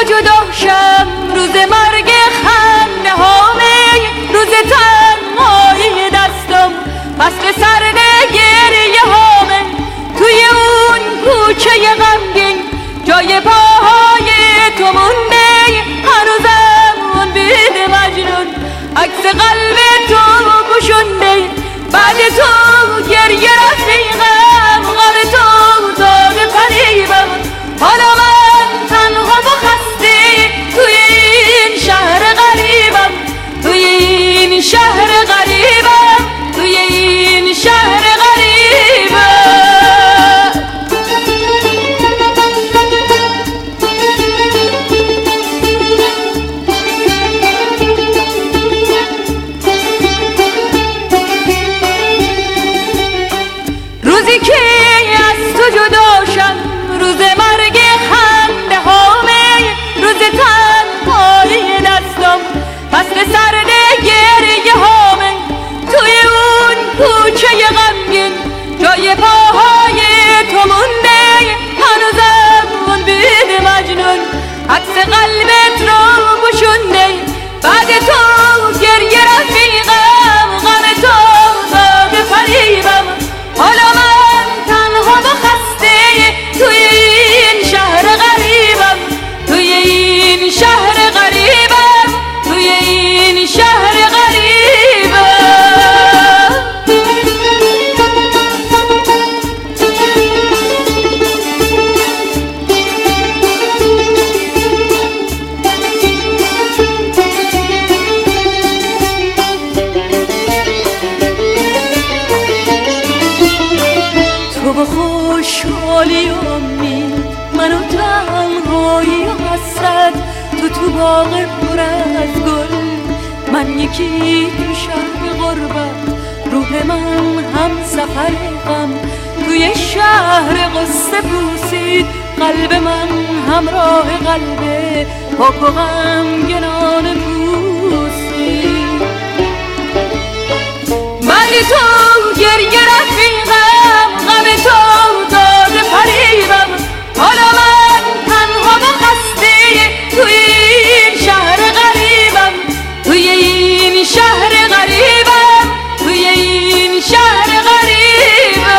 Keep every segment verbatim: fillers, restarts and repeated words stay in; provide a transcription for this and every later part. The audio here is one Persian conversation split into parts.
تو جداشم روز مرگ خنده هامه، روز تنهایی دستم فصل سرد گریه هامه. توی اون کوچه غمگین جای پاهای تو مونده، هنوزم اون بید مجنون عکس قلب تو پوشونده. بعد تو گریه رفیقم، غم تو داده فریبم، حالا من تنها و خسته توی این شهر غریبم، توی این شهر غریبم، توی این شهر غریبم. روزی که از تو جداشم، روز مرگ خنده هامه، روز تنهایی دستم فصل سرد گریه هامه. توی اون کوچه غمگین جای پاهای تو مونده، هنوزم اون بید مجنون عکس قلبت رو پوشونده. بعد تو گریه رفیقم، غم تو داده فریبم، حالا من تنها و خسته توی این شهر غریبم، توی این شهر غریبم، توی این شهر غریبم. تو با خوشحالی و امید، من و تنهایی و حسرت، تو تو باغ پر از گل، من یکی تو شهر غربت. روح من هم سفر غم توی شهر قصه پوسید، قلب من همراه قلب پاک و غمگنان پوسید. بعد تو گریه رفیقم، غم تو داده فریبم، حالا من تنها و خسته توی این شهر غریبم، توی این شهر غریبم، توی این شهر غریبم.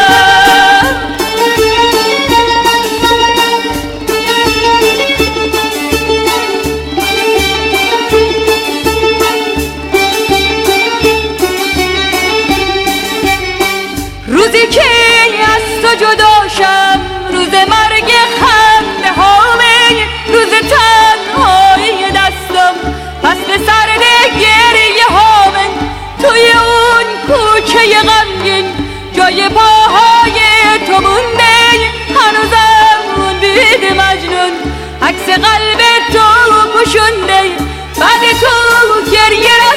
روزی که از تو جداشم، روز مرگ خنده هامه، روز تنهایی دستم فصل سرد گریه هامه. توی اون کوچه غمگین جای پاهای تو مونده، هنوزم اون بید مجنون عکس قلب تو پوشونده. بعد تو گریه